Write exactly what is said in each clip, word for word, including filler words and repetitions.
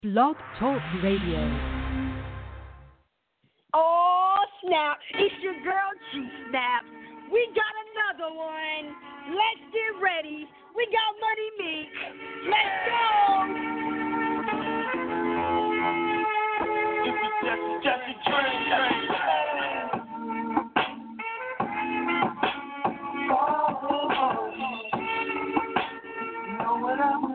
Blog Talk Radio. Oh, snap. It's your girl, G-Snap. We got another one. Let's get ready. We got Money Meek. Let's go. This is just, just a dream. You know what I'm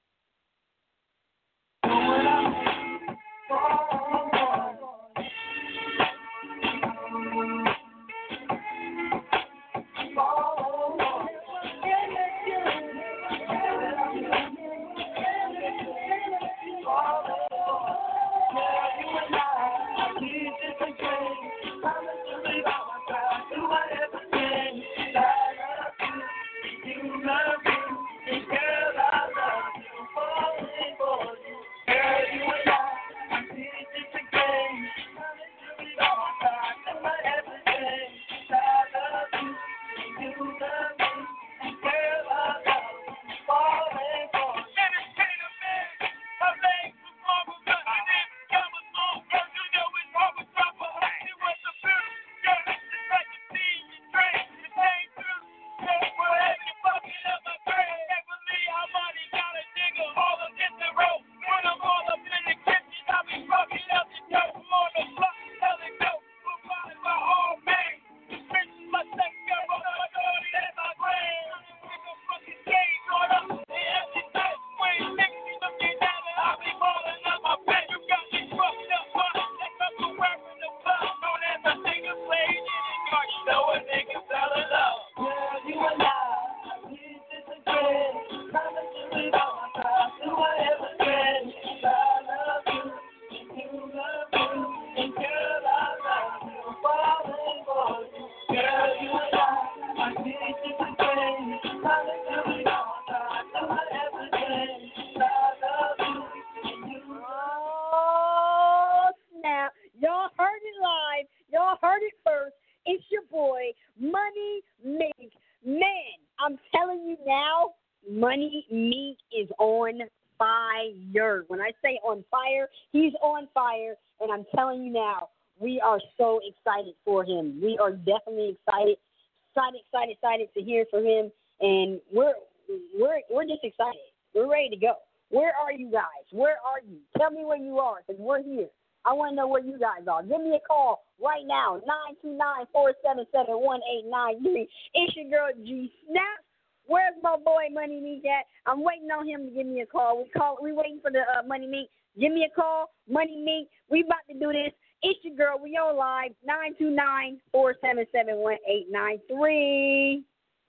for him. We are definitely excited, excited, excited, excited to hear from him, and we're we're we're just excited. We're ready to go. Where are you guys? Where are you? Tell me where you are, because we're here. I want to know where you guys are. Give me a call right now, nine two nine, four seven seven, one eight nine three. It's your girl, G Snap. Where's my boy, Money Meek, at? I'm waiting on him to give me a call. We call. We waiting for the uh, Money Meek. Give me a call, Money Meek. We about to do this. It's your girl. We on live, nine two nine, four seven seven, one eight nine three.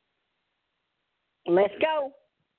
Let's go.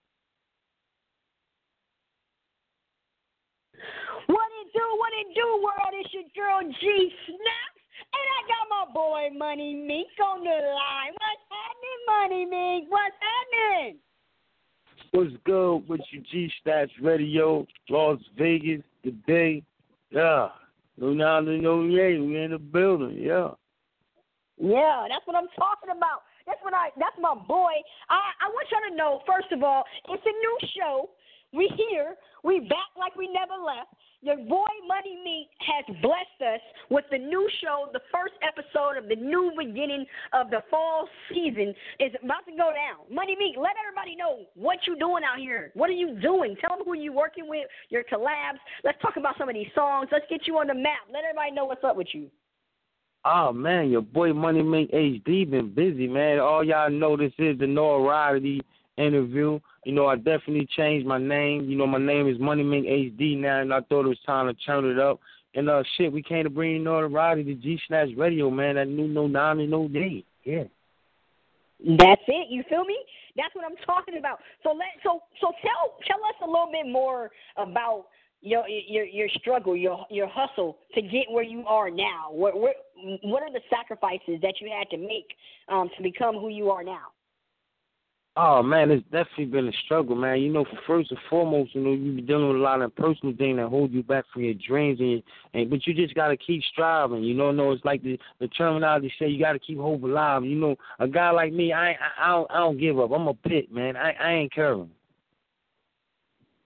What it do, what it do, world? It's your girl, G Snaps. And I got my boy, Money Meek, on the line. What's happening, Money Meek? What's happening? What's good with you, G-Stats Radio, Las Vegas, today? Yeah. No, no, no, no, yeah, we in the building, yeah. Yeah, that's what I'm talking about. That's what I. That's my boy. I, I want y'all to know, first of all, it's a new show. We here. We back like we never left. Your boy Money Meek has blessed us with the new show. The first episode of the new beginning of the fall season is about to go down. Money Meek, let everybody know what you doing out here. What are you doing? Tell them who you working with, your collabs. Let's talk about some of these songs. Let's get you on the map. Let everybody know what's up with you. Oh, man, your boy Money Meek H D been busy, man. All y'all know this is the Notoriety interview. You know, I definitely changed my name. You know, my name is Money Meek H D now, and I thought it was time to turn it up. And, uh, shit, we came to bring notoriety to G-Snatch Radio, man. That new no nine and no day. Yeah. That's it. You feel me? That's what I'm talking about. So let so so tell tell us a little bit more about your your your struggle, your your hustle to get where you are now. What what what are the sacrifices that you had to make um, to become who you are now? Oh, man, it's definitely been a struggle, man. You know, for first and foremost, you know, you be dealing with a lot of personal things that hold you back from your dreams, and, and but you just got to keep striving. You know, no, it's like the, the terminology say, you got to keep hope alive. You know, a guy like me, I I, I, don't, I don't give up. I'm a pit, man. I, I ain't caring.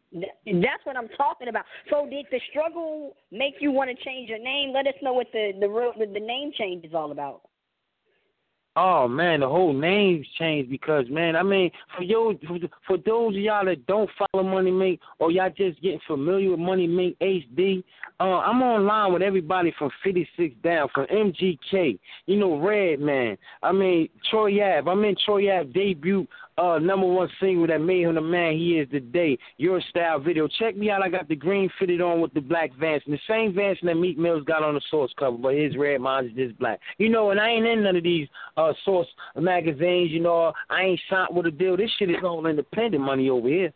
That's what I'm talking about. So did the struggle make you want to change your name? Let us know what the the real the, the name change is all about. Oh man, the whole name's changed because man, I mean, for you, for those of y'all that don't follow Money Mink or y'all just getting familiar with Money Mink H D, uh, I'm online with everybody from fifty-six down, from M G K, you know, Redman. I mean, Troy Ave. I'm in Troy Ave debut. Uh, number one single that made him the man he is today. Your Style video. Check me out. I got the green fitted on with the black Vans. And the same Vans that Meek Mill's got on the Source cover, but his red, mine is just black. You know, and I ain't in none of these uh, Source magazines, you know. I ain't signed with a deal. This shit is all independent money over here.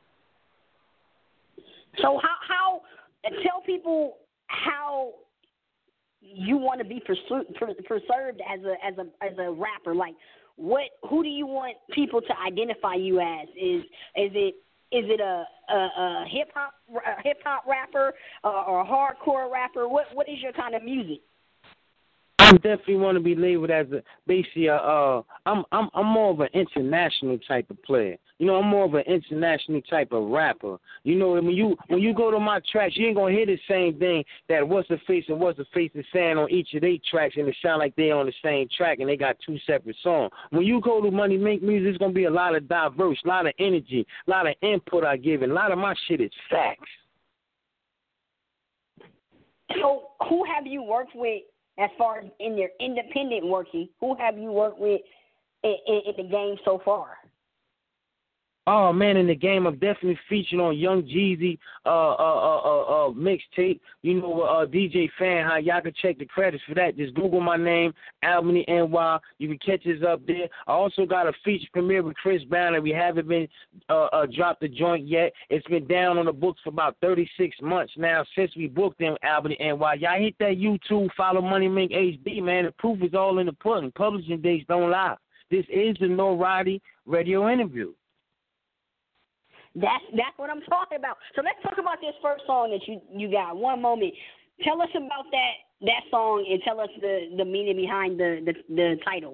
So how, how tell people how you want to be pursued, preserved as a as a as a rapper, like what who do you want people to identify you as? Is is it is it a a, a hip hop a hip hop rapper uh, or a hardcore rapper? What what is your kind of music? I definitely want to be labeled as a basically a, uh I'm I'm I'm more of an international type of player. You know, I'm more of an international type of rapper. You know, when you when you go to my tracks, you ain't gonna hear the same thing that What's the Face and What's the Face is saying on each of their tracks, and it sound like they on the same track and they got two separate songs. When you go to Money Mink music, it's gonna be a lot of diverse, a lot of energy, a lot of input I give, and a lot of my shit is facts. So, who have you worked with? As far as in their independent working, who have you worked with in, in, in the game so far? Oh man, in the game, I'm definitely featured on Young Jeezy uh, uh, uh, uh, uh, mixtape. You know, uh, D J Fan, how y'all can check the credits for that. Just Google my name, Albany N Y. You can catch us up there. I also got a feature premiere with Chris Brown, and we haven't been uh, uh, dropped the joint yet. It's been down on the books for about thirty-six months now since we booked in Albany N Y. Y'all hit that YouTube, follow Money Mink H D, man. The proof is all in the pudding. Publishing dates don't lie. This is the No Roddy radio interview. That's that's what I'm talking about. So let's talk about this first song that you, you got. One moment. Tell us about that that song and tell us the, the meaning behind the, the, the title.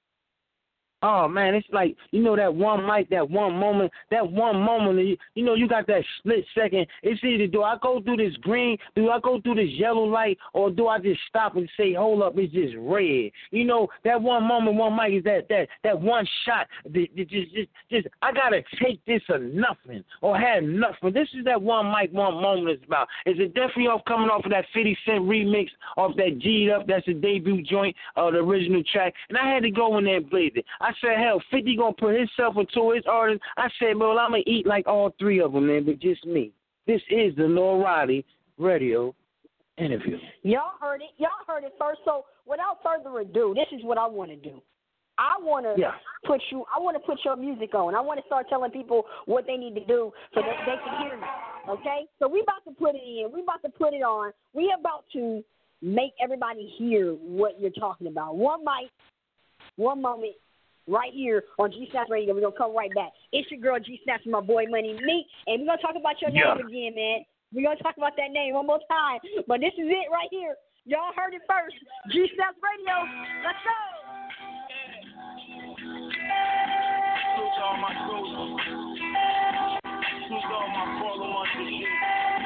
Oh, man, it's like, you know, that one mic, that one moment, that one moment, you, you know, you got that split second. It's either do I go through this green, do I go through this yellow light, or do I just stop and say, hold up, it's just red. You know, that one moment, one mic is that that, that one shot. That, that just, just, just, I got to take this or nothing, or have nothing. This is that one mic, one moment is about. Is it definitely off coming off of that fifty Cent remix, off that G'd Up, that's the debut joint, uh, the original track, and I had to go in there and blaze it. I said, hell, fifty gonna put himself into his artist. I said, well, I'm gonna eat like all three of them, man, but just me. This is the No Roddy radio interview. Y'all heard it. Y'all heard it first. So without further ado, this is what I want to do. I want to yeah. put you. I want to put your music on. I want to start telling people what they need to do so that they can hear me. Okay? So we about to put it in. We about to put it on. We about to make everybody hear what you're talking about. One mic, one moment. Right here on G-Snaps Radio. We're going to come right back. It's your girl G-Snaps and my boy Money Mink. And we're going to talk about your yeah. name again, man. We're going to talk about that name one more time. But this is it right here. Y'all heard it first. G-Snaps Radio. Let's go. Switch all my clothes. Switch all my follow on the shit.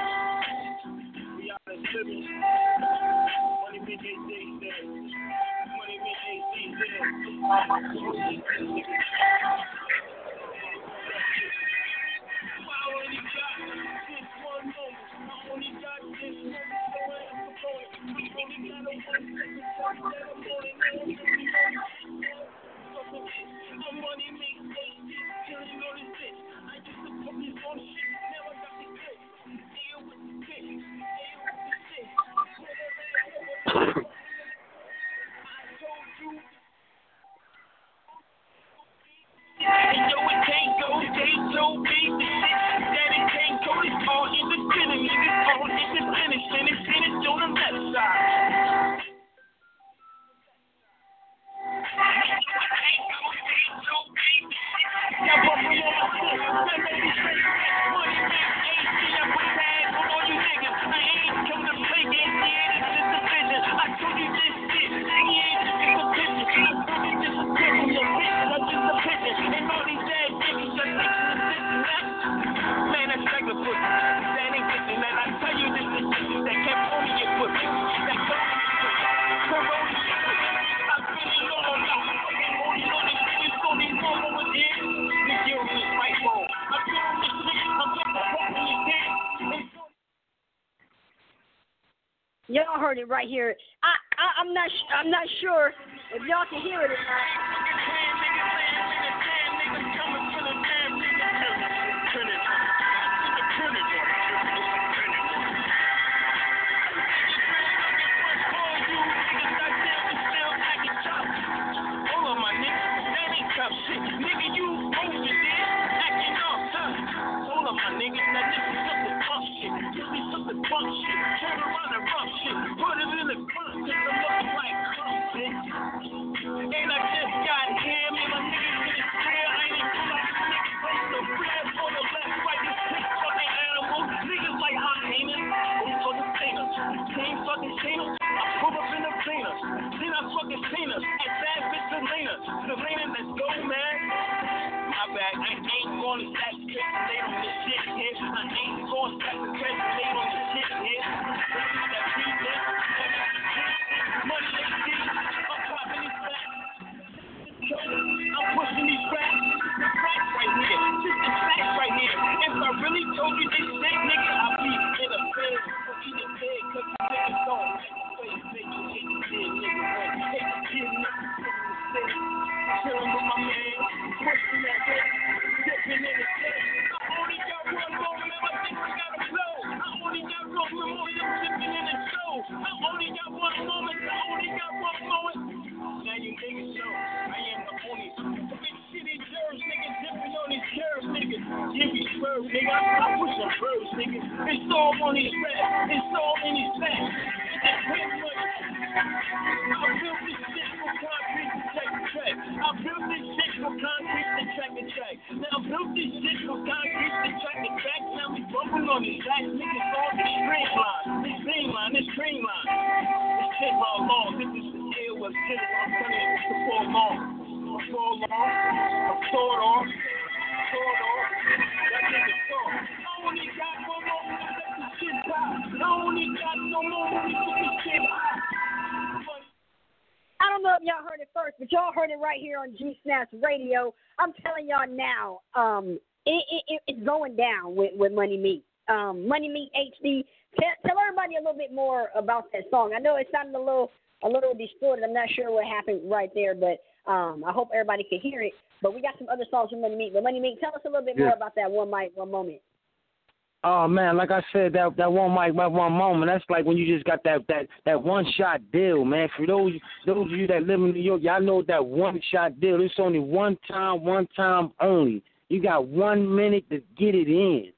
We out in Libby. Money Mink H D there. Money Mink H D there. All my clothes. I only got this one moment. I only got this moment. So I am supported. I only got a one second touch that I'm on it. I'm Money Mink H D. Killing all this shit. I used to focus on shit. Now I got the clip. Deal with the shit. Deal with the shit. I told you. And yo, it can't go, they told me the shit that it can't go. It's all independent, niggas all independent. And it's finished on the left side. Y'all heard it right here. I, I I'm not I'm not sure if y'all can hear it or not. Shit, nigga, you over there acting up, huh? Hold up, my nigga, now this is something bump shit. This is something bump shit. Turn around and rump shit. Put it in the front, cause I'm looking like crump shit. And I just got here, man, my niggas in the square. I ain't pull out the niggas face the red on the left, right, this sick fucking animal. Niggas like hyenas, they fucking singers. Can't fucking seen them. I pull up in the cleaners. Then I fucking seen us at that bitch Selena. Selena, let's go, man. My bad, I ain't going to speculate on this shit here. I ain't going to speculate on this shit here. That beat there, money they see, I'm popping these facts. I'm pushing these facts. The facts right here, just the facts right here. If I really told you this shit, nigga, I'd be in a bed. Fuck you in bed, cause you niggas don't. Chillin' with my man, pushing that way, dipping in the set. I only got one moment, and I think I gotta blow. I only got one moment, I'm dipping in the show. I only got one moment, I only got one moment. Now you niggas know, I am the only big city jerks, nigga, dipping on these curves, nigga. Give me swerve, nigga, I push some birds, nigga. It's all on these facts, it's all in these facts. It's quick money. I built this shit for concrete to check the track. I built this shit for concrete to track the track. Now I built this shit for concrete to track the track. Now we bumping on these tracks, niggas on this stream line, this stream line, this stream line. This shit all long. This is the deal with shit. I'm telling you, it's for long. I'm for long. I'm sawed off. Sawed off. That nigga saw. I only got one more. Let this shit pop. I only got no more. Let this shit pop. I don't know if y'all heard it first, but y'all heard it right here on G Snaps Radio. I'm telling y'all now, um, it, it, it's going down with, with Money Meat. Um, Money Meat H D. Tell, tell everybody a little bit more about that song. I know it sounded a little a little distorted. I'm not sure what happened right there, but um, I hope everybody can hear it. But we got some other songs from Money Meat. But Money Meat, tell us a little bit yeah. more about that one mic, one moment. Oh man, like I said, that that one mic, that one moment, that's like when you just got that that that one shot deal, man. For those those of you that live in New York, y'all know that one shot deal. It's only one time, one time only. You got one minute to get it in.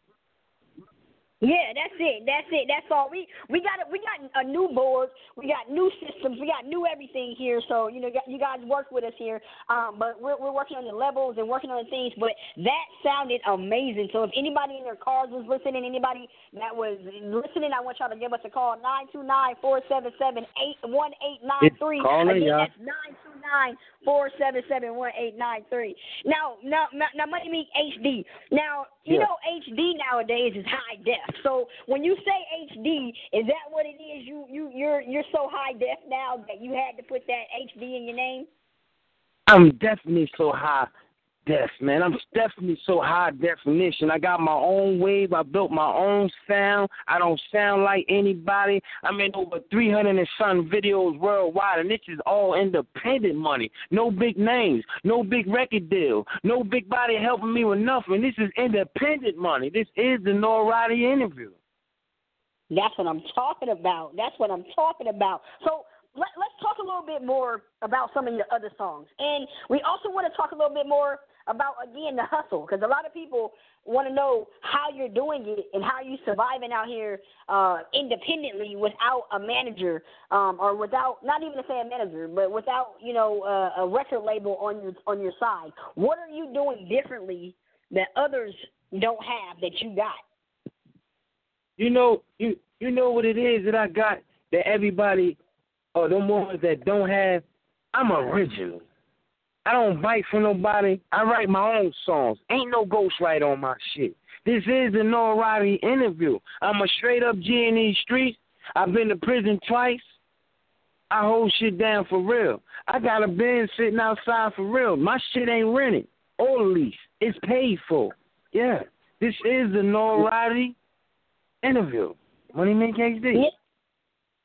Yeah, that's it. That's it. That's all. We we got we got a new board. We got new systems. We got new everything here. So you know, you guys work with us here. Um, but we're we're working on the levels and working on the things. But that sounded amazing. So if anybody in their cars was listening, anybody that was listening, I want y'all to give us a call nine two nine four seven seven eight one eight nine three. Again, y'all. that's nine two nine four seven seven one eight nine three. Now now now Money Meat H D. Now you yeah. know H D nowadays is high def. So when you say H D, is that what it is? You you you're you're so high def now that you had to put that H D in your name? I'm definitely so high def, man. I'm definitely so high definition. I got my own wave. I built my own sound. I don't sound like anybody. I'm in over three hundred and some videos worldwide, and this is all independent money. No big names, no big record deal, no big body helping me with nothing. This is independent money. This is the Noah Roddy interview. That's what I'm talking about. That's what I'm talking about. So let, let's talk a little bit more about some of your other songs. And we also want to talk a little bit more about, again, the hustle, because a lot of people want to know how you're doing it and how you're surviving out here uh, independently without a manager um, or without, not even to say a manager, but without, you know, uh, a record label on your on your side. What are you doing differently that others don't have that you got? You know, you you know what it is that I got that everybody or the ones that don't have. I'm original. I don't bite for nobody. I write my own songs. Ain't no ghostwriter on my shit. This is the Noah Roddy interview. I'm a straight up G in these streets. I've been to prison twice. I hold shit down for real. I got a Benz sitting outside for real. My shit ain't rented or leased. It's paid for. Yeah. This is the Noah Roddy interview. Money Make H D.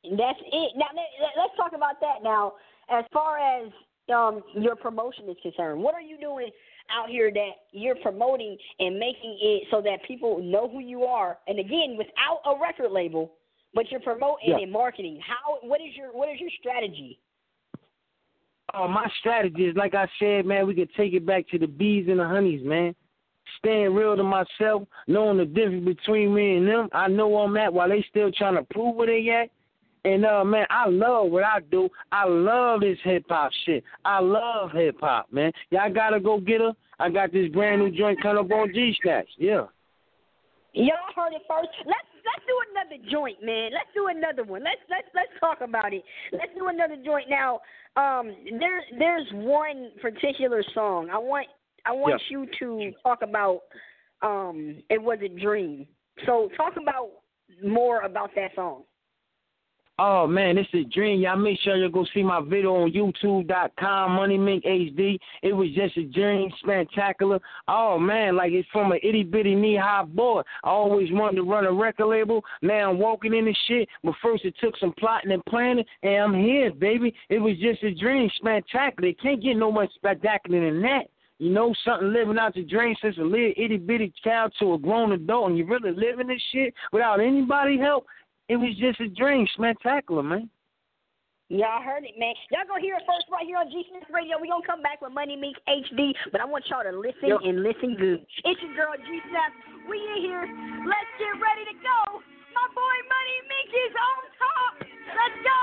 That's it. Now let, let's talk about that. Now, as far as um, your promotion is concerned, what are you doing out here that you're promoting and making it so that people know who you are? And again, without a record label, but you're promoting yeah. and marketing. How? What is your What is your strategy? Oh, my strategy is, like I said, man, we could take it back to the bees and the honeys, man. Staying real to myself, knowing the difference between me and them. I know I'm at while they still trying to prove where they at. And, uh, man, I love what I do. I love this hip-hop shit. I love hip-hop, man. Y'all got to go get her. I got this brand new joint coming up on G-Snatch. Yeah. Y'all heard it first. Let's let's do another joint, man. Let's do another one. Let's let's let's talk about it. Let's do another joint now. Um, there there's one particular song. I want I want yeah. you to talk about. Um, It Was a Dream. So talk about more about that song. Oh, man, it's a dream. Y'all make sure you go see my video on YouTube dot com, Money Mink H D. It was just a dream, spectacular. Oh, man, like it's from an itty-bitty knee-high boy. I always wanted to run a record label. Now I'm walking in the shit. But first it took some plotting and planning, and I'm here, baby. It was just a dream, spectacular. It can't get no much spectacular than that. You know, something living out the dream since a little itty-bitty child to a grown adult, and you really living this shit without anybody help. It was just a dream, spectacular, man. Y'all heard it, man. Y'all gonna hear it first right here on G-Snatch Radio. We gonna come back with Money Mink H D, but I want y'all to listen yep. and listen good. It's your girl G-Snatch. We in here. Let's get ready to go. My boy Money Mink is on top. Let's go.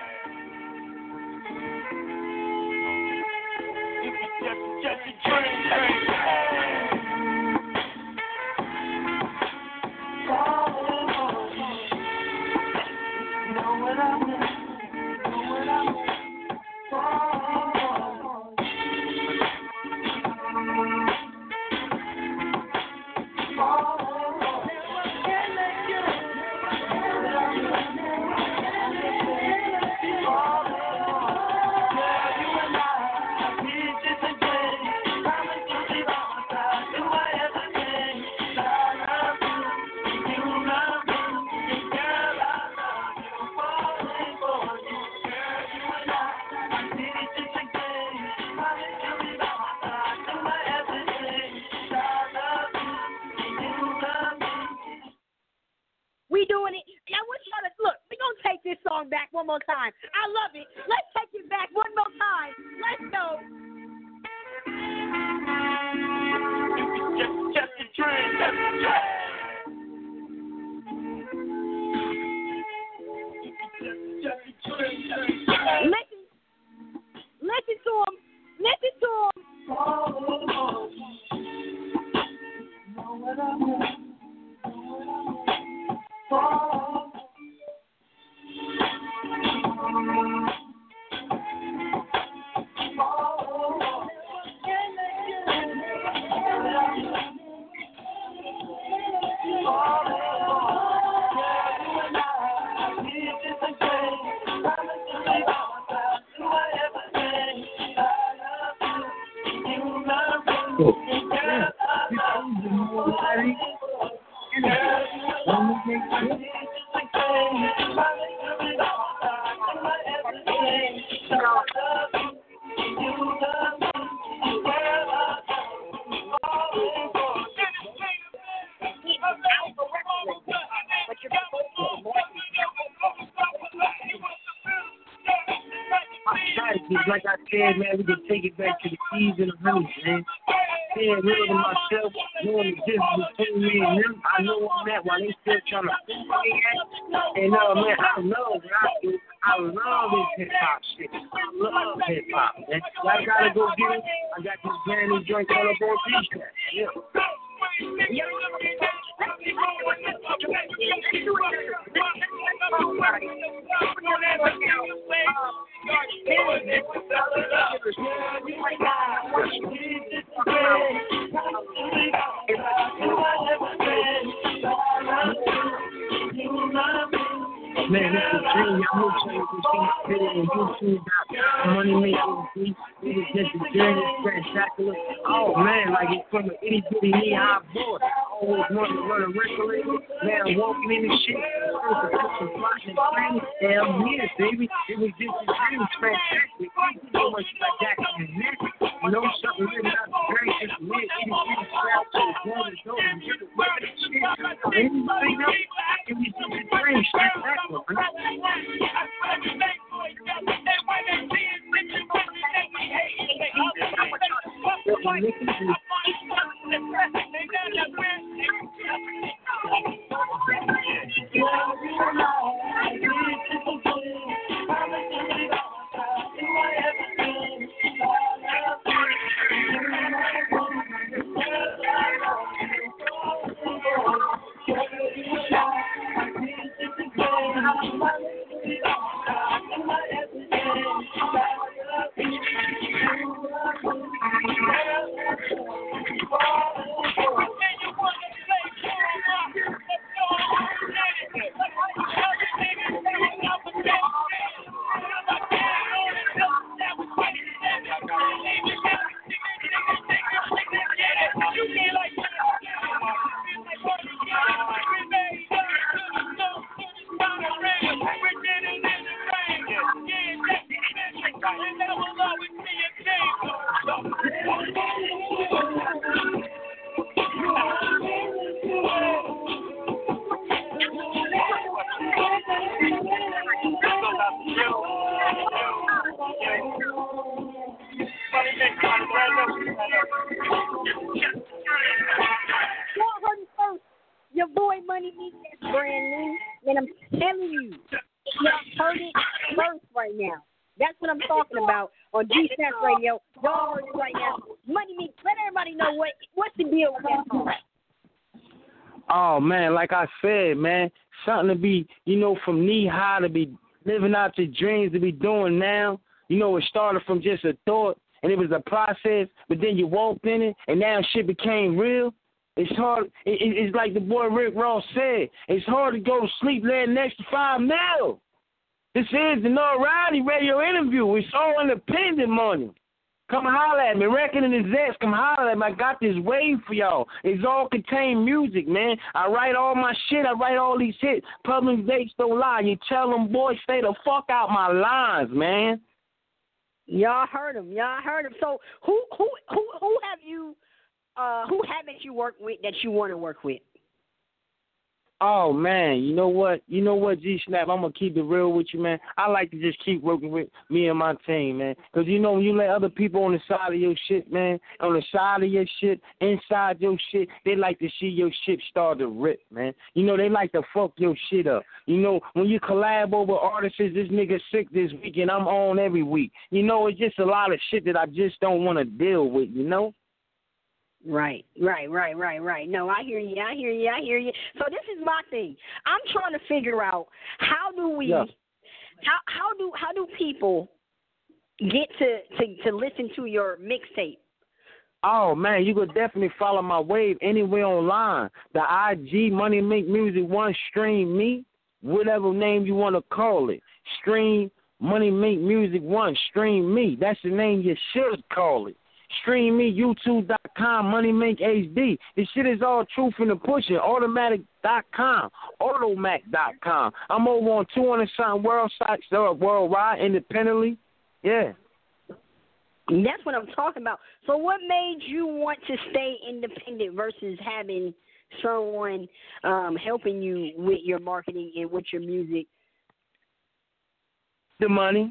It's just, just a dream, dream. Back one more time. I love it. Let's take it back one more time. Let's go. Just, just a dream, just a dream. Just, just a dream, just a dream. Listen, listen to him. Listen to him. Oh, know what I mean. Oh. Like I said, man, we can take it back to the keys and the honeys, man. Staying real to myself, knowing the difference between me and them. I know I'm at while they still trying to prove me at. And, uh, man, I love what I do. I love this hip-hop shit. I love hip-hop, man. So I gotta go get it. I got this brand new joint called up on G-Snatch. Yeah. Man, this is dream. Y'all make sure you can see my video on YouTube dot com, Money Mink H D. It was just a journey, spectacular. Oh, man, like it's from an itty-bitty knee-high boy. I always wanted to run a record label. Man, I'm walking in the shit. First, I took some plotting and planning. Hell yeah, baby. It was just a dream. Fantastic. So much spectacular and magic. You know something living out the dream. Just me, itty bitty strap to the one and go and get it with it. Anything else? It was just a dream. Spectacular, Your boy Money Meek is brand new, and I'm telling you, y'all heard it first right now. That's what I'm talking about on G Snap Radio. Y'all heard it right now. Money Meek, let everybody know what what's the deal with that song. Oh, man, like I said, man, something to be, you know, from knee high to be living out your dreams to be doing now. You know, it started from just a thought, and it was a process, but then you walked in it, and now shit became real. It's hard. It, it, it's like the boy Rick Ross said. It's hard to go to sleep laying next to five mil. This is the Notoriety Radio interview. It's all independent money. Come holler at me. Reckoning and Zest, come holler at me. I got this wave for y'all. It's all contained music, man. I write all my shit. I write all these hits. Public dates don't lie. You tell them boys, stay the fuck out my lines, man. Y'all heard him. Y'all heard him. So who who who who have you uh who haven't you worked with that you want to work with? Oh, man, you know what? You know what, G-Snap, I'm going to keep it real with you, man. I like to just keep working with me and my team, man. Because, you know, when you let other people on the side of your shit, man, on the side of your shit, inside your shit, they like to see your shit start to rip, man. You know, they like to fuck your shit up. You know, when you collab over artists, this nigga sick this week and I'm on every week. You know, it's just a lot of shit that I just don't want to deal with, you know? Right, right, right, right, right. No, I hear you. I hear you. I hear you. So this is my thing. I'm trying to figure out how do we, yeah. how how do how do people get to to, to listen to your mixtape? Oh, man, you could definitely follow my wave anywhere online. The I G, Money Make Music One, Stream Me, whatever name you want to call it. Stream Money Make Music One, Stream Me. That's the name you should call it. Stream me, YouTube dot com, Money Make H D. This shit is all truth in the pushing. Automatic dot com, Automac dot com. I'm over on two hundred something world sites uh, worldwide, independently. Yeah. And that's what I'm talking about. So what made you want to stay independent versus having someone um, helping you with your marketing and with your music? The money.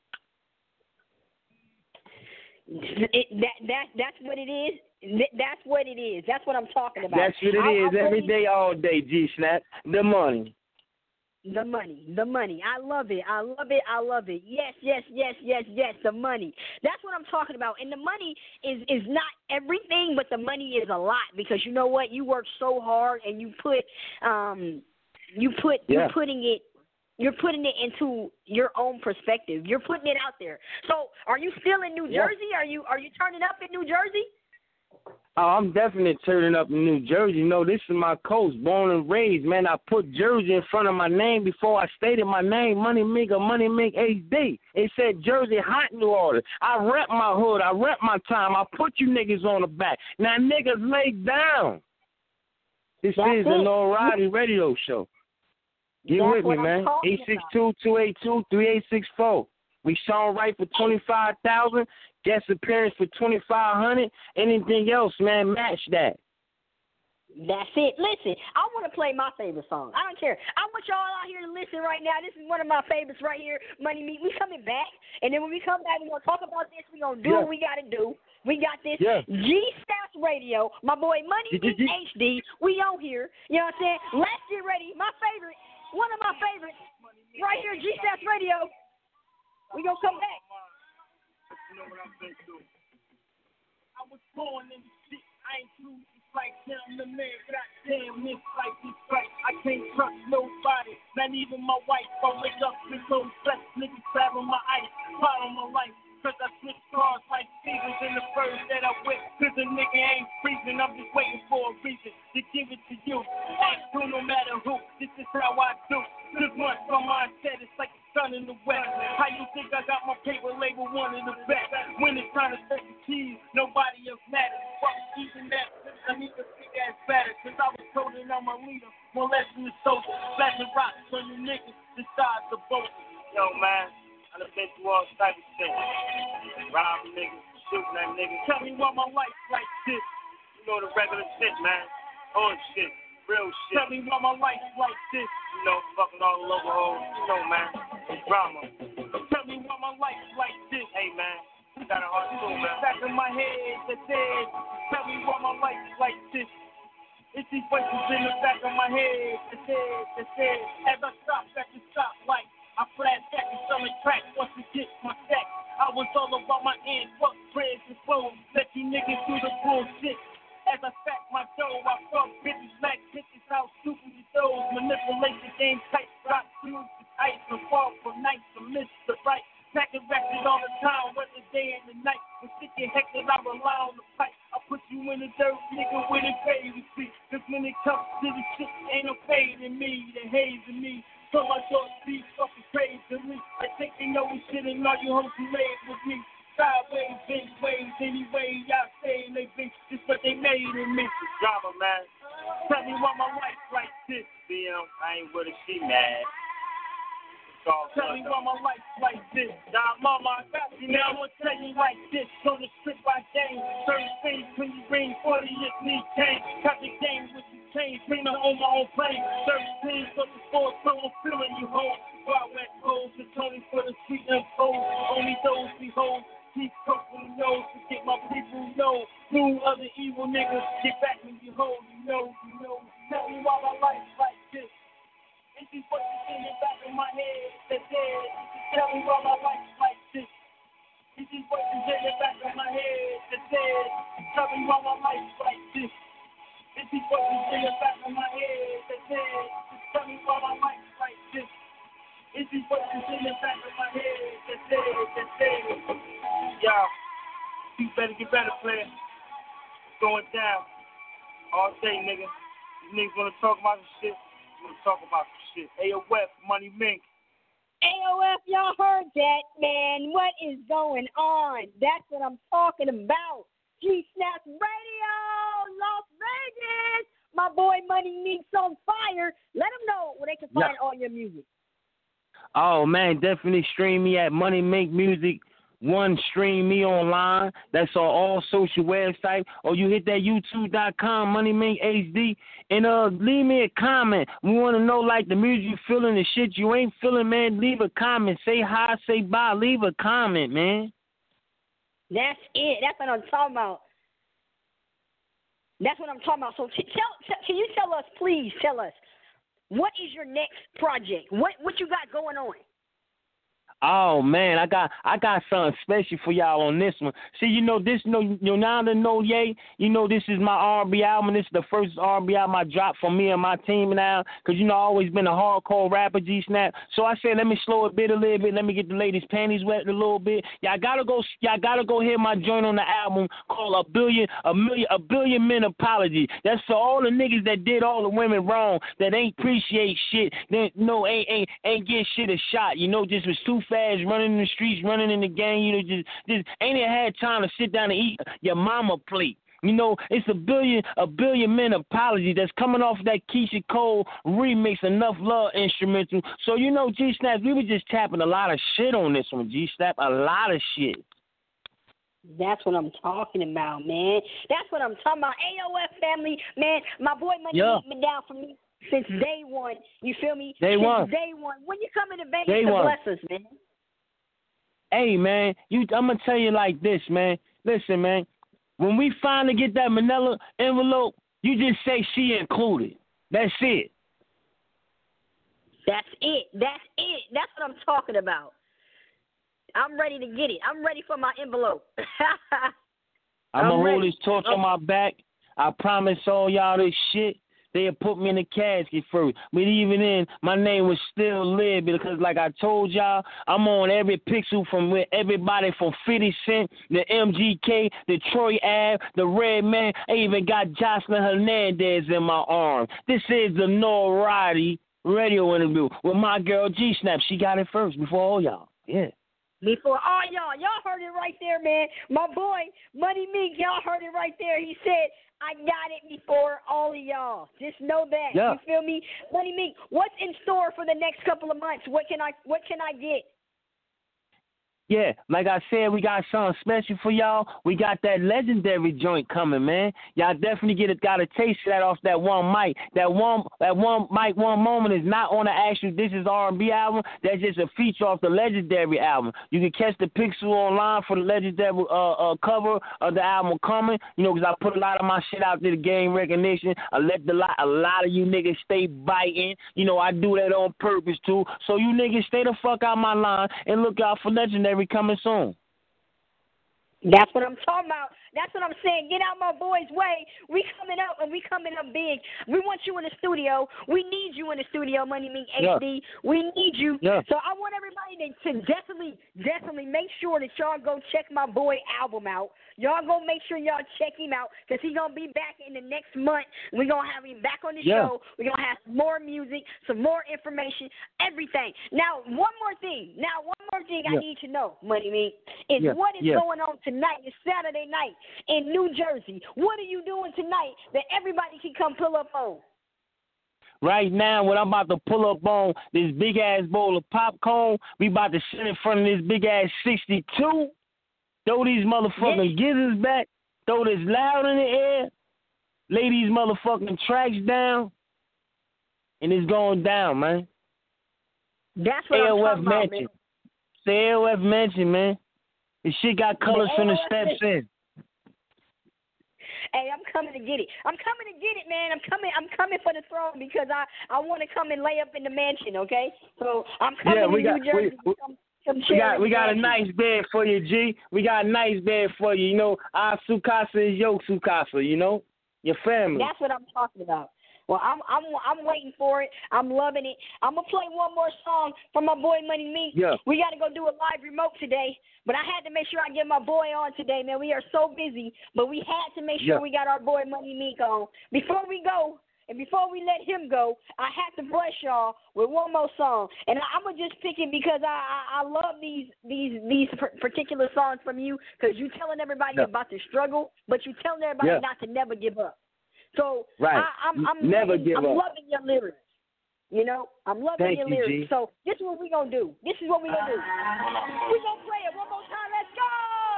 It, that that that's what it is. That's what it is. That's what I'm talking about. That's what it I, is. I every day, all day. G Snap. The money. The money. The money. I love it. I love it. I love it. Yes, yes, yes, yes, yes. The money. That's what I'm talking about. And the money is is not everything, but the money is a lot because you know what? You work so hard and you put um you put yeah. you're putting it. You're putting it into your own perspective. You're putting it out there. So, are you still in New yeah. Jersey? Are you are you turning up in New Jersey? Oh, I'm definitely turning up in New Jersey. You know, this is my coast, born and raised. Man, I put Jersey in front of my name before I stated my name, Money Make or Money Make H D. It said Jersey Hot New Orleans. I rep my hood. I rep my time. I put you niggas on the back. Now, niggas lay down. This That's is it. the Notoriety Radio Show. Get That's with me, what I'm man. talking eight six two, two eight two, three eight six four. We Sean Wright for twenty-five thousand dollars. Guest appearance for twenty-five hundred dollars. Anything else, man, match that. That's it. Listen, I want to play my favorite song. I don't care. I want y'all out here to listen right now. This is one of my favorites right here, Money Meat. We coming back, and then when we come back, we're going to talk about this. We're going to do yeah. what we got to do. We got this yeah. G-Stats Radio. My boy Money Meat H D. We on here. You know what I'm saying? Let's get ready. My favorite, one of my favorites, right here, G-Stats Radio. We going to come back. You know what I'm saying, too. I was born in the shit. I ain't true. Like damn the man, goddamn this like this right. I can't trust nobody, not even my wife. I wake up with no flesh, niggas grabbing my ice, follow my life. Cause I switch cars like seasons in the first that I whip. Cause a nigga ain't freezing, I'm just waiting for a reason to give it to you. Act to no matter who, this is how I do. Just once my mindset, it's like the sun in the west. How you think I got my paper label one of the best? When it's time to set the keys, nobody else matters. Fuck even that, I need to big ass batter. Cause I was told that I'm a leader, molesting the soldier, flashing rocks on you niggas, the size of both. Yo man, I done been through all type of shit. Robbing niggas, shooting at niggas. Tell me why my life like this. You know the regular shit, man. Hood shit, real shit. Tell me why my life like this. You know, fucking all the local hoes. You know, man. Drama. Tell me why my life like this. Hey, man. You got a heart too, man. Back in my head that said, tell me why my life like this. It's these voices in the back of my head that said, that said, as I stop at the stoplight, I flash back and selling crack once it gets my stack. I was all about my end, fuck prayers and flows. Let you niggas do the bullshit. As I stack my dough, I fuck bitches, black bitches, how stupid you those. Manipulate the game tight, drop through the ice, and fall from night to miss the right. Packing records all the time, whether day and the night. When shit get hectic, I rely on the pipe. I put you in the dirt, nigga, with a baby feet. Cause when it comes to the shit, ain't no fade in me, the haze in me. So my thoughts be fucking crazy me. I think they know we shit and all you hoes who laid with me. Sideways, big ways, anyway, y'all say they think this what they made in me. Drama, man. Tell me why my life like this. B M, I ain't with a she mad. Tell me why my life like this. Nah, mama, I got you now. I'ma tell you like this. On the strip I game. Certain things when you bring forty, it need change. Cut the game with you change. Bring them on my own plane. Certain things up the floor, so I'm feeling you home. Wild wet clothes, the Tony for the street and foes. Only those behold. Keep cooking the nose to get my people know. New other evil niggas get back when you hold. You know, you know. Tell me why my life like this. This is what you in the back of my head that said, tell me why my life like this. This is what you in the back of my head that said, tell me why my life like this. This is what you in the back of my head that said, tell me why my life like this. This is what you in the back of my head that said, that said. Yo, you better get better, player. It's going down all day, nigga. These niggas wanna talk about this shit. We're gonna talk about some shit. A O F, Money Mink. A O F, y'all heard that, man. What is going on? That's what I'm talking about. G-Snaps Radio, Las Vegas. My boy Money Mink's on fire. Let them know where they can find yeah. all your music. Oh, man, definitely stream me at Money Mink Music. One, stream me online. That's on all social websites. Or you hit that YouTube dot com, Money Mink H D, and uh, leave me a comment. We want to know, like, the music you feeling, the shit you ain't feeling, man. Leave a comment. Say hi, say bye. Leave a comment, man. That's it. That's what I'm talking about. That's what I'm talking about. So t- tell, t- can you tell us, please tell us, what is your next project? What what you got going on? Oh man, I got I got something special for y'all on this one. See, you know this, you know, you know now to know, yay. You know this is my R and B album. This is the first R and B album I dropped for me and my team now, cause you know I always been a hardcore rapper, G-Snap. So I said let me slow it a bit a little bit. Let me get the ladies' panties wet a little bit. Y'all gotta go. Y'all gotta go hear my joint on the album called A Billion, a Million, a Billion Men Apology. That's for all the niggas that did all the women wrong, that ain't appreciate shit, that no ain't ain't ain't get shit a shot. You know, just was too fast, running in the streets, running in the gang, you know, just, just ain't had time to sit down and eat your mama plate. You know, it's a billion, a billion men apology that's coming off that Keisha Cole remix, Enough Love instrumental. So, you know, G-Snap, we were just tapping a lot of shit on this one, G-Snap, a lot of shit. That's what I'm talking about, man. That's what I'm talking about. A O F family, man, my boy Money yeah. been down for me since day one. You feel me? Day since one. Day one. When you come into Vegas day to one. bless us, man. Hey, man, you, I'm going to tell you like this, man. Listen, man. When we finally get that manila envelope, you just say she included. That's it. That's it. That's it. That's what I'm talking about. I'm ready to get it. I'm ready for my envelope. I'm, I'm going to roll this torch I'm... on my back. I promise all y'all this shit. They'll put me in the casket first. But even then, my name was still live because, like I told y'all, I'm on every pixel from where everybody from fifty Cent, the M G K, the Troy Ave, the Red Man. I even got Jocelyn Hernandez in my arm. This is the Norati radio interview with my girl G-Snap. She got it first before all y'all. Yeah. Before all y'all, y'all heard it right there, man. My boy, Money Meek, y'all heard it right there. He said, I got it before all of y'all. Just know that. Yeah. You feel me? Money Meek, what's in store for the next couple of months? What can I what can I get? Yeah, like I said, we got something special for y'all. We got that legendary joint coming, man. Y'all definitely get a, got a taste of that off that one mic. That one that one mic, one moment is not on the actual This Is R and B album. That's just a feature off the legendary album. You can catch the pixel online for the legendary uh, uh, cover of the album coming. You know, because I put a lot of my shit out there to gain recognition. I let the lot, a lot of you niggas stay biting. You know, I do that on purpose too. So you niggas stay the fuck out my line and look out for legendary coming soon. That's what I'm talking about. That's what I'm saying. Get out my boy's way. We coming up and we coming up big. We want you in the studio. We need you in the studio, Money Meek H D. Yeah. We need you. Yeah. So I want everybody to, to definitely, definitely make sure that y'all go check my boy album out. Y'all go make sure y'all check him out because he's going to be back in the next month. We're going to have him back on the yeah. show. We're going to have some more music, some more information, everything. Now, one more thing. Now, one more thing yeah. I need to know, Money Meek, is yeah. what is yeah. going on tonight. It's Saturday night in New Jersey. What are you doing tonight that everybody can come pull up on? Right now, what I'm about to pull up on, this big-ass bowl of popcorn, we about to sit in front of this big-ass sixty-two, throw these motherfucking yeah. gizzards back, throw this loud in the air, lay these motherfucking tracks down, and it's going down, man. That's what A O F I'm talking about, man. It's A O F mention, man. This shit got colors from the steps in. Hey, I'm coming to get it. I'm coming to get it, man. I'm coming. I'm coming for the throne because I, I want to come and lay up in the mansion. Okay, so I'm coming yeah, we to got, New Jersey. We, come, come we got we got a nice bed for you, G. We got a nice bed for you. You know, our Sukasa is your Sukasa. You know, your family. That's what I'm talking about. Well, I'm I'm I'm waiting for it. I'm loving it. I'm gonna play one more song from my boy Money Meek. Yeah. We got to go do a live remote today, but I had to make sure I get my boy on today, man. We are so busy, but we had to make sure yeah. we got our boy Money Meek on. Before we go, and before we let him go, I have to bless y'all with one more song, and I'm gonna just pick it because I I, I love these these these particular songs from you because you telling everybody yeah. about the struggle, but you telling everybody yeah. not to never give up. So right. I, I'm, I'm never loving, give I'm up. loving your lyrics. You know, I'm loving Thank your you, lyrics. G. So this is what we're going to do. This is what we're going to do. We're going to play it one more time. Let's go!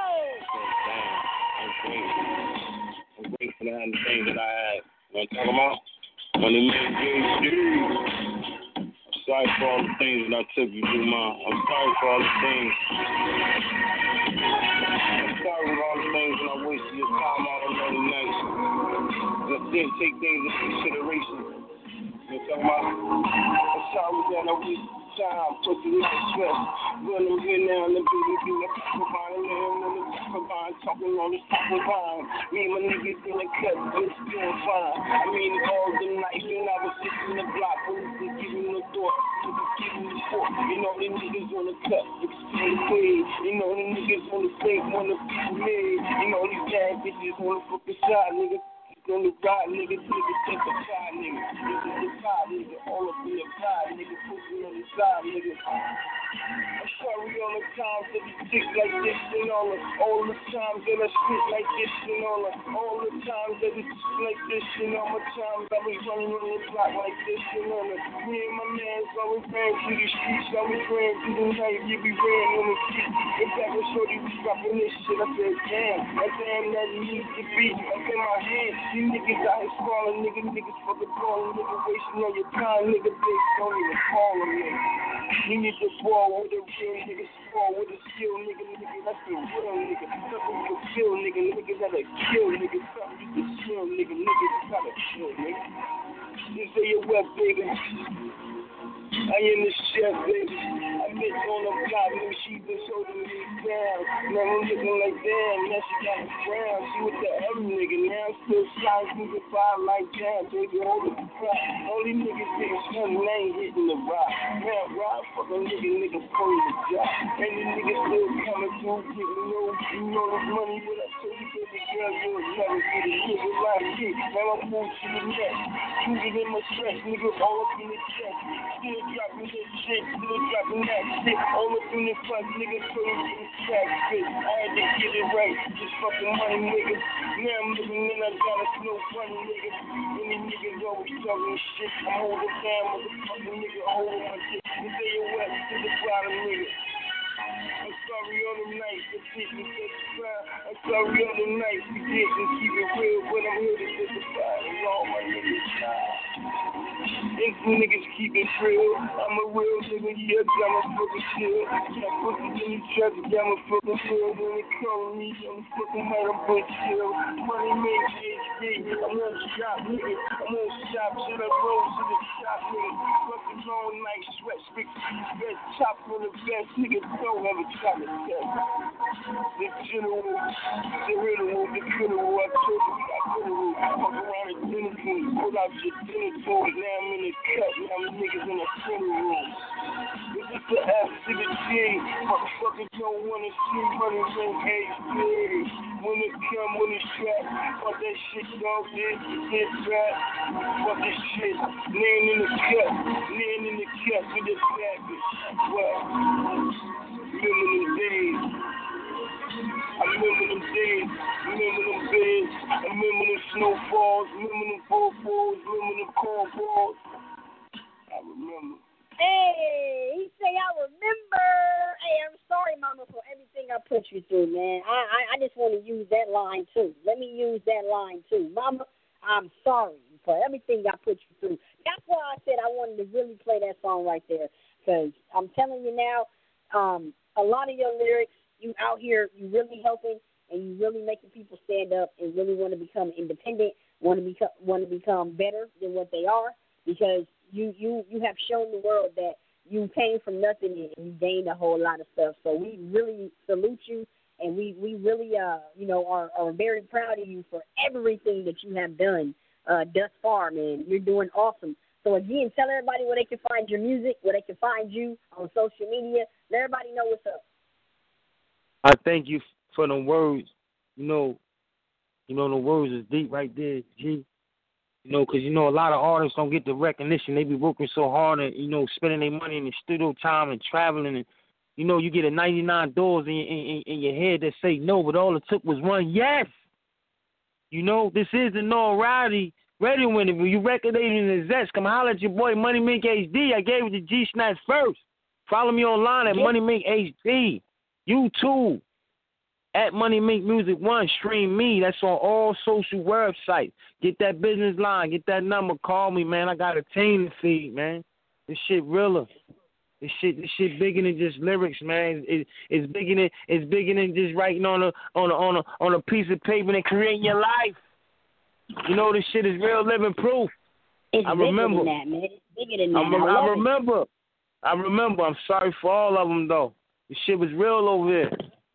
I'm grateful. I'm grateful to have the things that I had. You know what I'm talking about? Money Meek H D. I'm sorry for all the things that I took you through, ma. I'm sorry for all the things. I'm sorry for all the things when I wasted your time out on other nights. I didn't take things into consideration. You know what I'm talking about? I'm sorry that I wasted time, put the life stress. When I'm here now, the baby be the combine, and on the combine, talking on the top of line. Me and my niggas in the cut, and it's doing fine. I mean, all the nights when I was sitting in the block, when we was giving the thought, we was giving the thought. You know, the niggas on the cut, it's still paid. You know, the niggas on the fake wanna be made. You know, these bad bitches wanna fuck the side, nigga. On the ride, nigga, nigga, take the side, nigga. Nigga, the side, nigga, all up in the pride, nigga, pussy on the side, nigga. I'm sorry on the times that we stick like this and all the, all the times that I spit like this and all the, all the times that we spit like this and all the times I was running on the block like this and all the, me and my mans always ran through the streets, always ran through the night, yeah, we ran on the street. In fact, when Shorty was dropping this shit, I said, damn, that damn that needs to be up in my hand. You niggas out here squalling, nigga, niggas fucking balling, nigga wasting all your time, nigga, bitch, don't even call them, nigga. You need to ball with a real nigga, ball with a skill, nigga, nigga, that's the real nigga. Something you can feel, nigga, nigga, gotta kill, nigga, something you can feel, nigga, nigga, gotta kill, nigga. You say you're wet, baby. I am the chef, baby. I bitch on the block, nigga, she been holding me down. Now I'm looking like damn, now she got a frown. She with the other nigga, now I'm still sliding through the fire like damn, baby, hold the block. Only niggas getting one lane hitting the rock. Man, rock, fuck a nigga, nigga, pull the job. And the niggas still coming through, getting low, you know this money, but I told you, baby girl, you'll never get a nigga like me. Now I'm moving to the next, choosing in my stress, nigga, all up in the chest. Still dropping this shit, still dropping that shit. All up in the front, nigga, so you get a track fit. I had to get it right, just fucking money, nigga. Now I'm looking in, I got a snow funny, nigga. Any niggas always talking shit. I'm holding down, motherfucking nigga, holding my shit. You say you're wet to the bottom, nigga. I'm sorry all them nights for getting satisfied. I'm sorry all them nights for getting keep it real, but I'm here to testify. And all my niggas die. And some niggas keep it real. I'm a real nigga, yeah, got my fucking chill. Got pussy in the trap, got my fucking chill. When they call me, I'm fucking right, I'm but chill. Money make P H D, I'm on shop, nigga. I'm on shop, shit, I roll to the shop, nigga. Fucking long night sweat, speak to you, best chop on the best, nigga. Don't have a chocolate test. The general, the riddle, the criminal, I told you we got criminal. Fuck around the dinner room, pull out your dinner tool. Now I'm in the cut, now I'm niggas in the funeral room. This is the F to the G. Motherfuckers don't wanna see money ring H D. When it come, when it's trap, fuck that shit, dog, this, this rap. Fuck this shit, laying in the cut, laying in the cut with this bad bitch. What? Remember them days. I remember them days. Remember them beds. I remember them snowfalls. Remember them four balls. Remember them cornballs. I remember. Hey, he say I remember. Hey, I'm sorry, Mama, for everything I put you through, man. I, I, I just want to use that line, too. Let me use that line, too. Mama, I'm sorry for everything I put you through. That's why I said I wanted to really play that song right there, because I'm telling you now, um, a lot of your lyrics, you out here, you really helping, and you really making people stand up and really want to become independent, want to become want to become better than what they are, because you you you have shown the world that you came from nothing and you gained a whole lot of stuff. So we really salute you, and we we really uh you know are are very proud of you for everything that you have done uh, thus far, man. You're doing awesome. So again, tell everybody where they can find your music, where they can find you on social media. Let everybody know what's up. I thank you for the words. You know, you know the words is deep right there, G. You know, because, you know, a lot of artists don't get the recognition. They be working so hard and, you know, spending their money in the studio time and traveling. And, you know, you get a ninety-nine doors in, in, in your head that say no, but all it took was one yes. You know, this is the Notoriety radio interview. You record agent the Zest. Come holler at your boy Money Mink H D. I gave it to G Snacks first. Follow me online at yeah. Money Mink H D. YouTube at Money Mink Music One. Stream me. That's on all social websites. Get that business line. Get that number. Call me, man. I got a team to feed, man. This shit realer. This shit, this shit bigger than just lyrics, man. It, it's bigger than it's bigger than just writing on a on a on a on a piece of paper and creating your life. You know, this shit is real living proof. It's I bigger remember. than that, man. It's bigger than that. I, I, I remember. It. I remember. I'm sorry for all of them though. This shit was real over here.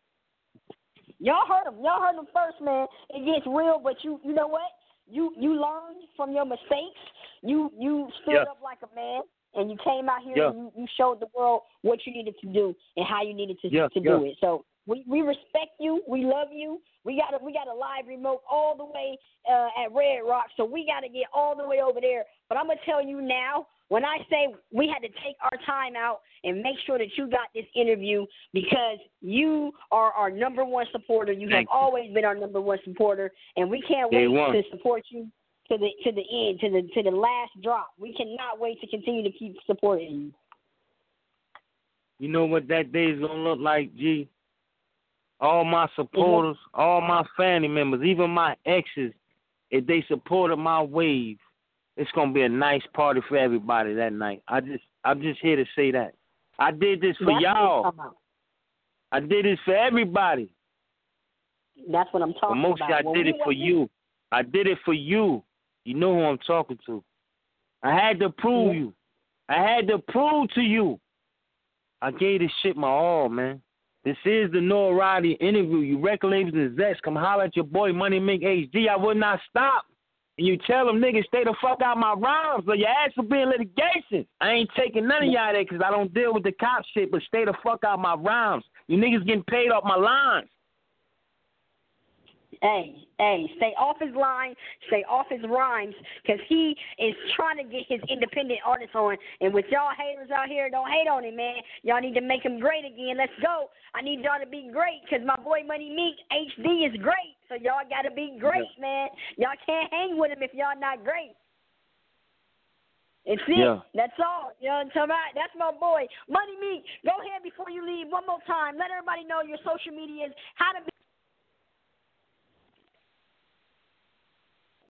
Y'all heard them. Y'all heard them first, man. It gets real, but you you know what? You you learned from your mistakes. You you stood yeah. up like a man, and you came out here yeah. and you, you showed the world what you needed to do and how you needed to yeah. to yeah. do it. So we, we respect you. We love you. We got a, we got a live remote all the way uh, at Red Rock, so we got to get all the way over there. But I'm gonna tell you now, When I say we had to take our time out and make sure that you got this interview because you are our number one supporter. You Thank have you. always been our number one supporter, and we can't Day wait one. to support you to the to the end, to the to the last drop. We cannot wait to continue to keep supporting you. You know what that day is gonna look like, G? All my supporters, mm-hmm. all my family members, even my exes, if they supported my wave, it's gonna be a nice party for everybody that night. I just, I'm just here to say that I did this for That's y'all. I did this for everybody. That's what I'm talking but mostly about. I When did it for wasn't... you. I did it for you. You know who I'm talking to. I had to prove yeah. you. I had to prove to you. I gave this shit my all, man. This is the Noah Riley interview. You record labels and execs, come holler at your boy Money Mink H D. I would not stop. And you tell them niggas stay the fuck out my rhymes, or your ass will be in litigation. I ain't taking none of y'all there because I don't deal with the cop shit, but stay the fuck out my rhymes. You niggas getting paid off my lines. Hey, hey, stay off his line, stay off his rhymes, because he is trying to get his independent artists on. And with y'all haters out here, don't hate on him, man. Y'all need to make him great again. Let's go. I need y'all to be great, because my boy Money Mink H D is great. So y'all got to be great, yeah. man. Y'all can't hang with him if y'all not great. It's it. Yeah. That's all. You know what I'm talking about? That's my boy. Money Mink, go ahead before you leave one more time. Let everybody know your social medias, how to be